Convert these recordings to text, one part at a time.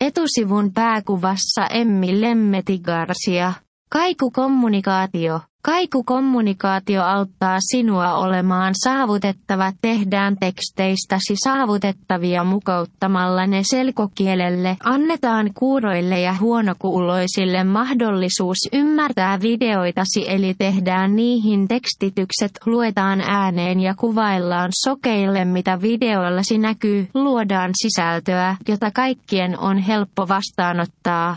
Etusivun pääkuvassa Emmi Lemmetti Garcia. Kaikukommunikaatio. Kaikukommunikaatio auttaa sinua olemaan saavutettava. Tehdään teksteistäsi saavutettavia mukauttamalla ne selkokielelle. Annetaan kuuroille ja huonokuuloisille mahdollisuus ymmärtää videoitasi, eli tehdään niihin tekstitykset, luetaan ääneen ja kuvaillaan sokeille mitä videoillasi näkyy. Luodaan sisältöä, jota kaikkien on helppo vastaanottaa.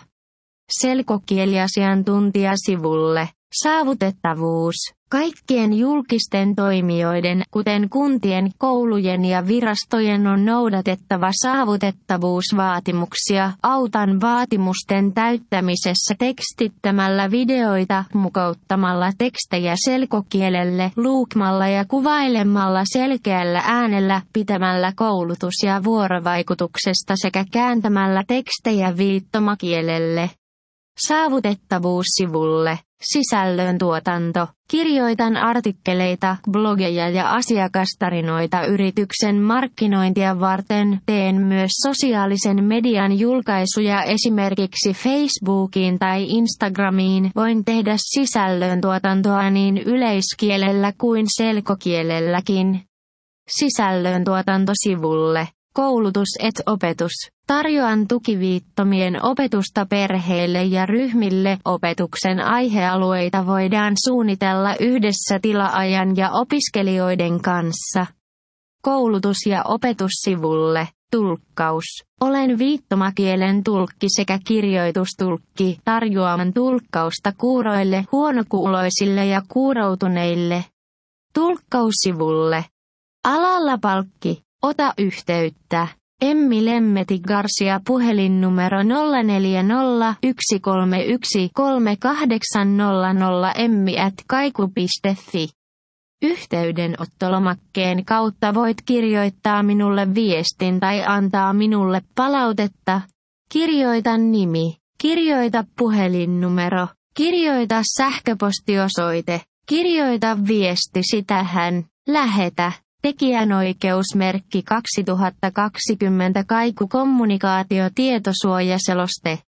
Selkokieliasiantuntijasivulle. Saavutettavuus. Kaikkien julkisten toimijoiden, kuten kuntien, koulujen ja virastojen on noudatettava saavutettavuusvaatimuksia. Autan vaatimusten täyttämisessä tekstittämällä videoita, mukauttamalla tekstejä selkokielelle, luukmalla ja kuvailemalla selkeällä äänellä, pitämällä koulutus- ja vuorovaikutuksesta sekä kääntämällä tekstejä viittomakielelle. Saavutettavuussivulle. Sisällöntuotanto. Kirjoitan artikkeleita, blogeja ja asiakastarinoita yrityksen markkinointia varten. Teen myös sosiaalisen median julkaisuja esimerkiksi Facebookiin tai Instagramiin. Voin tehdä sisällöntuotantoa niin yleiskielellä kuin selkokielelläkin. Sisällöntuotantosivulle. Koulutus et opetus. Tarjoan tukiviittomien opetusta perheille ja ryhmille. Opetuksen aihealueita voidaan suunnitella yhdessä tilaajan ja opiskelijoiden kanssa. Koulutus- ja opetussivulle. Tulkkaus. Olen viittomakielen tulkki sekä kirjoitustulkki. Tarjoaman tulkkausta kuuroille, huonokuuloisille ja kuuroutuneille. Tulkkaussivulle. Alalla palkki. Ota yhteyttä. Emmi Lemmetti Garcia puhelinnumero 040 131 3800 emmi@kaiku.fi. Yhteydenottolomakkeen kautta voit kirjoittaa minulle viestin tai antaa minulle palautetta. Kirjoita nimi. Kirjoita puhelinnumero. Kirjoita sähköpostiosoite. Kirjoita viestisi tähän. Lähetä. Tekijänoikeusmerkki 2020 Kaiku kommunikaatio tietosuojaseloste.